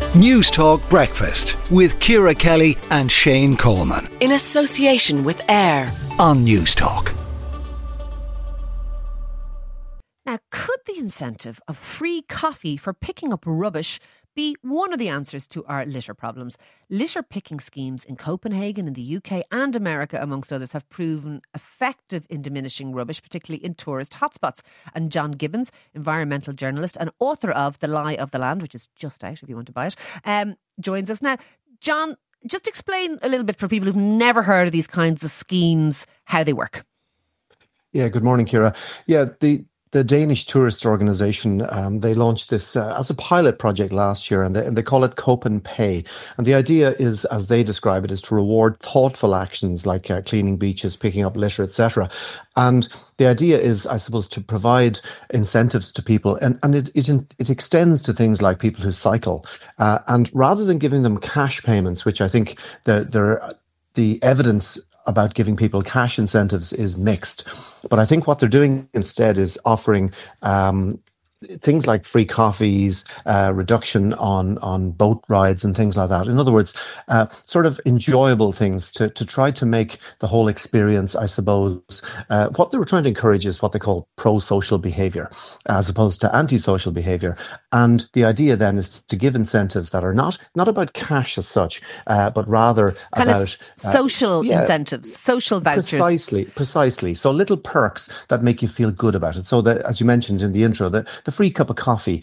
News Talk Breakfast with Ciara Kelly and Shane Coleman. In association with AIR On News Talk. Now, could the incentive of free coffee for picking up rubbish be one of the answers to our litter problems? Litter picking schemes in Copenhagen, in the UK and America, amongst others, have proven effective in diminishing rubbish, particularly in tourist hotspots. And John Gibbons, environmental journalist and author of The Lie of the Land, which is just out if you want to buy it, joins us now. John, just explain a little bit for people who've never heard of these kinds of schemes, how they work. Yeah, good morning, Ciara. Yeah, the Danish tourist organisation, they launched this as a pilot project last year, and they call it Copen Pay. And the idea is, as they describe it, is to reward thoughtful actions like cleaning beaches, picking up litter, etc. And the idea is, I suppose, to provide incentives to people, and it extends to things like people who cycle. And rather than giving them cash payments, which I think the evidence about giving people cash incentives is mixed. But I think what they're doing instead is offering things like free coffees, reduction on boat rides and things like that. In other words, sort of enjoyable things to try to make the whole experience, I suppose. What they were trying to encourage is what they call pro-social behaviour, as opposed to anti-social behaviour. And the idea then is to give incentives that are not about cash as such, but rather kind about of social incentives, social vouchers. Precisely. So little perks that make you feel good about it. So that, as you mentioned in the intro, the free cup of coffee,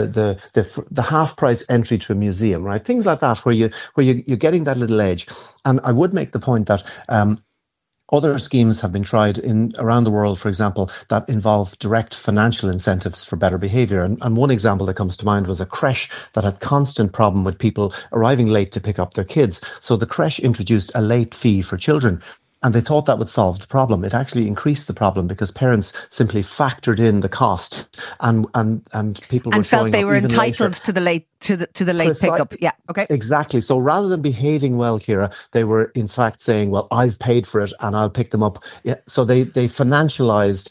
the half price entry to a museum, right? Things like that, where you're getting that little edge. And I would make the point that other schemes have been tried around the world, for example, that involve direct financial incentives for better behaviour. And one example that comes to mind was a creche that had constant problem with people arriving late to pick up their kids. So the creche introduced a late fee for children. And they thought that would solve the problem. It actually increased the problem because parents simply factored in the cost, and people were felt they were entitled later to the late pickup. Yeah, okay, exactly. So rather than behaving well, Ciara, they were in fact saying, "Well, I've paid for it, and I'll pick them up." Yeah, so they financialized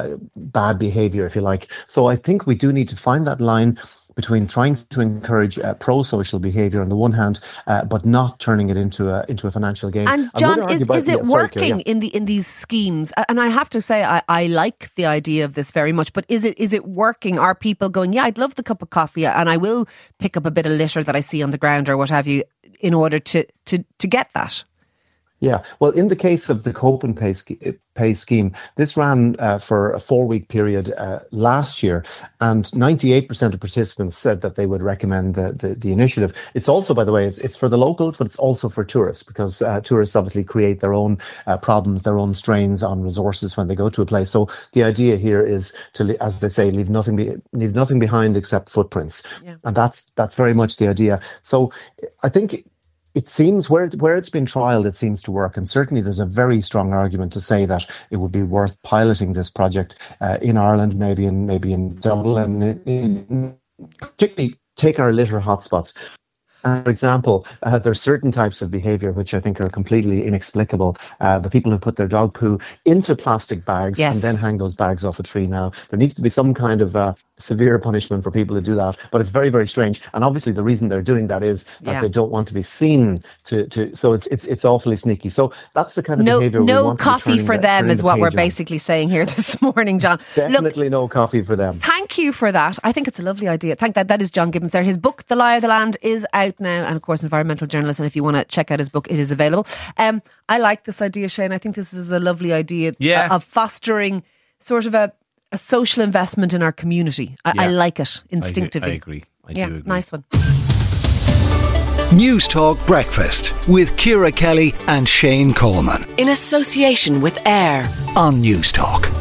bad behaviour, if you like. So I think we do need to find that line between trying to encourage pro-social behaviour on the one hand, but not turning it into a financial gain. And John, is it working in these schemes? And I have to say, I like the idea of this very much. But is it working? Are people going, yeah, I'd love the cup of coffee, and I will pick up a bit of litter that I see on the ground or what have you, in order to get that? Yeah, well, in the case of the Copen Pay scheme, this ran for a 4-week period last year, and 98% of participants said that they would recommend the initiative. It's also, by the way, it's for the locals, but it's also for tourists, because tourists obviously create their own problems, their own strains on resources when they go to a place. So the idea here is to, as they say, leave nothing behind except footprints, and that's very much the idea. So I think it seems where it's been trialled, it seems to work. And certainly there's a very strong argument to say that it would be worth piloting this project in Ireland, maybe in Dublin, particularly take our litter hotspots. For example, there's certain types of behaviour which I think are completely inexplicable. The people who put their dog poo into plastic bags and then hang those bags off a tree. Now, there needs to be some kind of severe punishment for people who do that, but it's very, very strange. And obviously the reason they're doing that is that they don't want to be seen so it's awfully sneaky. So that's the kind of behaviour we want. No coffee for them is what we're basically saying here this morning, John. Definitely no coffee for them. Thank you for that. I think it's a lovely idea. That is John Gibbons there. His book, The Lie of the Land, is out now, and of course, environmental journalist. And if you want to check out his book, it is available. I like this idea, Shane. I think this is a lovely idea of fostering sort of a social investment in our community. I like it instinctively. I agree. I do agree. Nice one. News Talk Breakfast with Ciara Kelly and Shane Coleman. In association with AIR On News Talk.